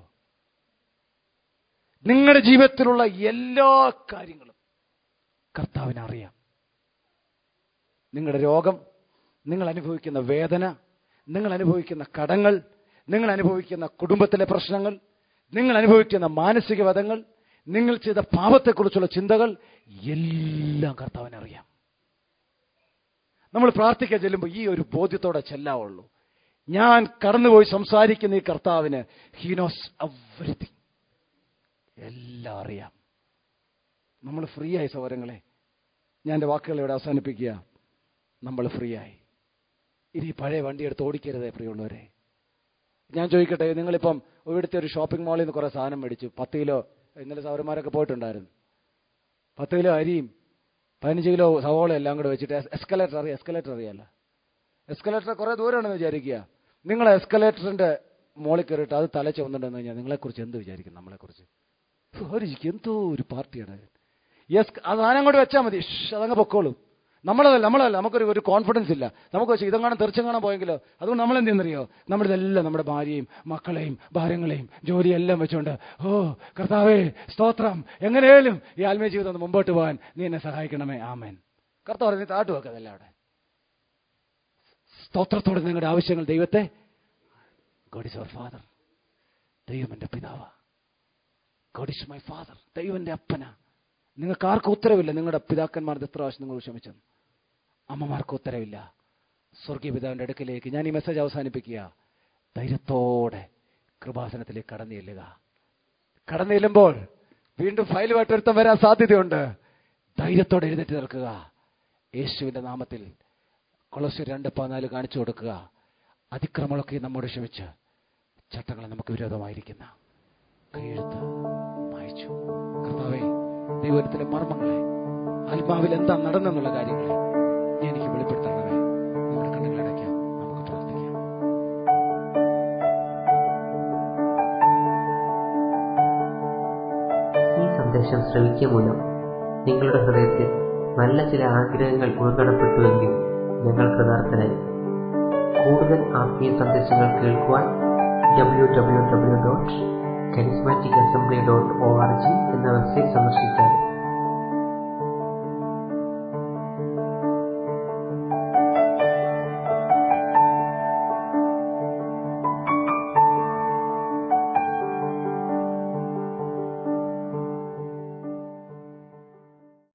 നിങ്ങളുടെ ജീവിതത്തിലുള്ള എല്ലാ കാര്യങ്ങളും കർത്താവിന് അറിയാം. നിങ്ങളുടെ രോഗം, നിങ്ങൾ അനുഭവിക്കുന്ന വേദന, നിങ്ങൾ അനുഭവിക്കുന്ന കടങ്ങൾ, നിങ്ങൾ അനുഭവിക്കുന്ന കുടുംബത്തിലെ പ്രശ്നങ്ങൾ, നിങ്ങൾ അനുഭവിക്കുന്ന മാനസിക വധങ്ങൾ, നിങ്ങൾ ചെയ്ത പാപത്തെക്കുറിച്ചുള്ള ചിന്തകൾ എല്ലാം കർത്താവിന് അറിയാം. നമ്മൾ പ്രാർത്ഥിക്കാൻ ചെല്ലുമ്പോൾ ഈ ഒരു ബോധ്യത്തോടെ ചെല്ലാവുള്ളൂ. ഞാൻ കടന്നുപോയി സംസാരിക്കുന്ന ഈ കർത്താവിന് ഹി നോസ് എവരിതിങ്, എല്ലാം അറിയാം. നമ്മൾ ഫ്രീ ആയി സഹോദരങ്ങളെ. ഞാൻ എൻ്റെ വാക്കുകൾ ഇവിടെ അവസാനിപ്പിക്കുക. നമ്മൾ ഫ്രീ ആയി. ഇനി പഴയ വണ്ടി എടുത്ത് ഓടിക്കരുതേ പ്രിയമുള്ളവരെ. ഞാൻ ചോദിക്കട്ടെ, നിങ്ങളിപ്പം ഇവിടുത്തെ ഒരു ഷോപ്പിംഗ് മാളിൽ നിന്ന് കുറേ സാധനം മേടിച്ചു. പത്ത് കിലോ, ഇന്നലെ സൗരന്മാരൊക്കെ പോയിട്ടുണ്ടായിരുന്നു, പത്ത് കിലോ അരിയും പതിനഞ്ച് കിലോ സവോള എല്ലാം കൂടെ വെച്ചിട്ട് എസ്കലേറ്റർ അറിയാം, എസ്കലേറ്റർ അറിയാമല്ലോ. എസ്കലേറ്റർ കുറേ ദൂരമാണെന്ന് വിചാരിക്കുക. നിങ്ങൾ എസ്കലേറ്ററിന്റെ മോളിൽ കയറിയിട്ട് അത് തല ചുമന്നുണ്ടെന്ന് കഴിഞ്ഞാൽ നിങ്ങളെക്കുറിച്ച് എന്ത് വിചാരിക്കും? നമ്മളെക്കുറിച്ച് ഒരു എന്തോ ഒരു പാർട്ടിയാണ്. യെസ്, അത് സാധനം കൊണ്ട് വെച്ചാൽ മതി, അതങ്ങ് പൊക്കോളും. നമ്മളതല്ല നമ്മളതല്ല നമുക്കൊരു ഒരു കോൺഫിഡൻസ് ഇല്ല. നമുക്ക് വെച്ചാൽ ഇതെങ്ങാനും തെറിച്ചെങ്ങാനും പോയെങ്കിലോ. അതുകൊണ്ട് നമ്മൾ എന്ത് ചെയ്യുന്നറിയോ? നമ്മുടെ ഇതെല്ലാം നമ്മുടെ ഭാര്യയും മക്കളെയും ഭാര്യങ്ങളെയും ജോലിയെല്ലാം വെച്ചുകൊണ്ട്, ഓ കർത്താവേ സ്തോത്രം, എങ്ങനെയാലും ഈ ആത്മീയ ജീവിതം ഒന്ന് മുമ്പോട്ട് പോകാൻ നീ എന്നെ സഹായിക്കണമേ, ആമേൻ. കർത്താവ് നീ താട്ട് വെക്കതല്ല അവിടെ. സ്തോത്രത്തോടെ നിങ്ങളുടെ ആവശ്യങ്ങൾ ദൈവത്തെ, ഗോഡ് ഈസ് അവർ ഫാദർ, ദൈവം എൻ്റെ പിതാവാ. ഗോഡ് ഈസ് മൈ ഫാദർ, ദൈവം എൻ്റെ അപ്പനാ. നിങ്ങൾക്ക് ആർക്കും ഉത്തരവില്ല നിങ്ങളുടെ പിതാക്കന്മാരുടെ എത്ര പ്രാവശ്യം നിങ്ങൾ ക്ഷമിച്ചെന്ന്. അമ്മമാർക്ക് ഉത്തരവില്ല. സ്വർഗീയ പിതാവിൻ്റെ അടുക്കിലേക്ക് ഞാൻ ഈ മെസ്സേജ് അവസാനിപ്പിക്കുക. ധൈര്യത്തോടെ കൃപാസനത്തിലേക്ക് കടന്നു ചെല്ലുക. കടന്നു ചെല്ലുമ്പോൾ വീണ്ടും ഫയലുമായിട്ട് ഒരുത്തം വരാൻ സാധ്യതയുണ്ട്. ധൈര്യത്തോടെ എഴുന്നേറ്റ് നിൽക്കുക. യേശുവിൻ്റെ നാമത്തിൽ കൊളോസ്യർ രണ്ട് പതിനാല് കാണിച്ചു കൊടുക്കുക. അതിക്രമങ്ങളൊക്കെ നമ്മോട് ക്ഷമിച്ച് ചട്ടങ്ങൾ നമുക്ക് വിരോധമായിരിക്കുന്ന കൈയെഴുത്ത് മായ്ച്ചു. കർത്താവേ, ദൈവത്തിലെ മർമ്മങ്ങളെ, ആത്മാവിൽ എന്താ നടന്നെന്നുള്ള കാര്യങ്ങളെ നീ എനിക്ക് വെളിപ്പെടുത്തണമേ. നമ്മുടെ കണ്ണുകളടയ്ക്കാം, നമുക്ക് പ്രാർത്ഥിക്കാം. ഈ സന്ദേശം ശ്രവിക്കുക മൂലം നിങ്ങളുടെ ഹൃദയത്തിൽ നല്ല ചില ആഗ്രഹങ്ങൾ ഉൾക്കടപ്പെട്ടുവെങ്കിൽ ഞങ്ങൾ കൃതാർത്ഥരായി. കൂടുതൽ ആത്മീയ സന്ദേശങ്ങൾ കേൾക്കുവാൻ W W W dot charismatic assembly dot O R G എന്ന വെബ്സൈറ്റ് സന്ദർശിച്ചാൽ